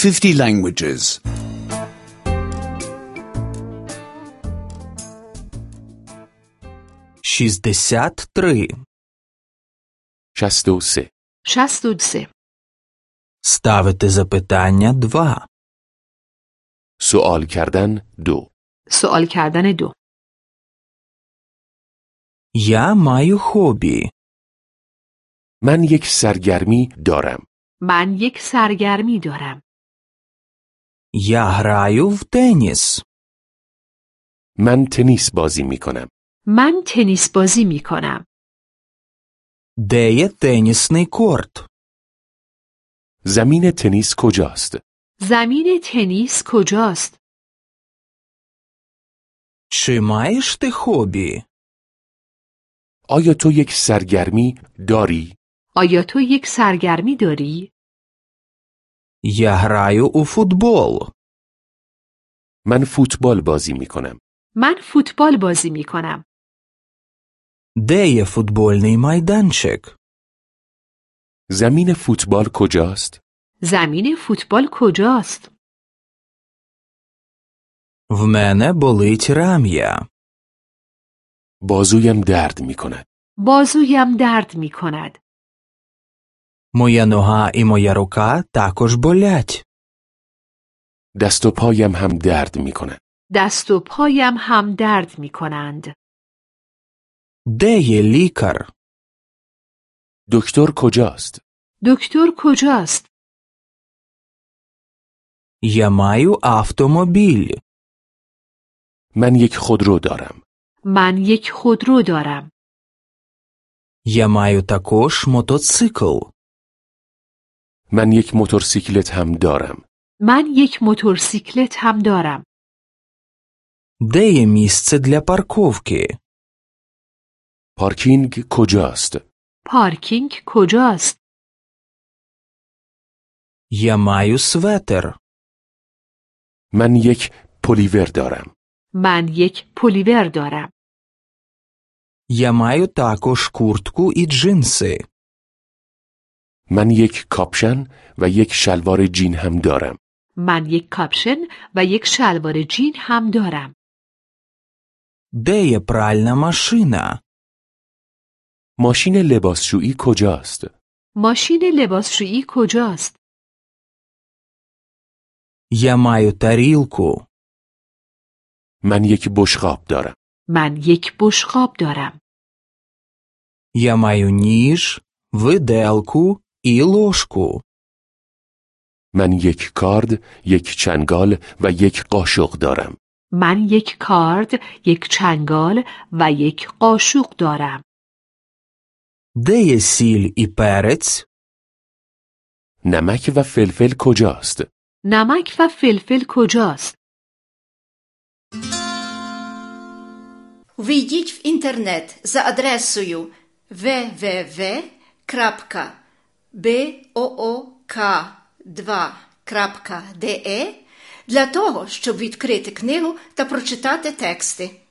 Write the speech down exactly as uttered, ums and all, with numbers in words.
fifty languages. шістдесят три. شصت و سه. شصت و سه. Ставити запитання два. سوال کردن دو. سوال کردن دو. Я маю хобі. من یک سرگرمی دارم. من یک سرگرمی دارم. Я граю в теніс. من تنیس بازی می کنم. من تنیس بازی می کنم. Де є тенісний корт? زمین تنیس کجاست؟ زمین تنیس کجاست؟ Чи маєш ти хобі? آیا تو یک سرگرمی داری؟ آیا تو یک سرگرمی داری؟ Я граю у футбол. من فوتبال بازی می کنم. من فوتبال بازی می کنم. Де є футбольний майданчик? زمین فوتبال کجاست؟ زمین فوتبال کجاست؟ В мене болить рам'я. بازویم درد می کند. بازویم درد می کند. Моя нога і моя рука також болять. دست و پایم هم درد می کند. دست و پایم هم درد می کنند. Де є лікар? دکتر کجاست؟ دکتر کجاست؟ Я маю автомобіль. من یک خودرو دارم. من یک خودرو دارم. Я маю також мотоцикл. من یک موتورسیکلت هم دارم. من یک موتورسیکلت هم دارم. Де є місце для парковки? پارکینگ کجاست؟ پارکینگ کجاست؟ Я маю светер. من یک پلیور دارم. من یک پلیور دارم. Я маю також куртку і джинси. من یک کاپشن و یک شلوار جین هم دارم. من یک کاپشن و یک شلوار جین هم دارم. Де є пральна машина? ماشین لباسشویی کجاست؟ ماشین لباسشویی کجاست؟ Я маю тарілку. من یک بشقاب دارم. من یک بشقاب دارم. Я маю ніж, виделку і ложку. من یک کارد، یک چنگال و یک قاشق دارم. من یک کارد، یک چنگال و یک قاشق دارم. Де є сіль і перець? نمک و فلفل کجاست؟ نمک و فلفل کجاست؟ Ввійдіть в інтернет за адресою дабл ю дабл ю дабл ю крапка буок два крапка де для того, щоб відкрити книгу та прочитати тексти.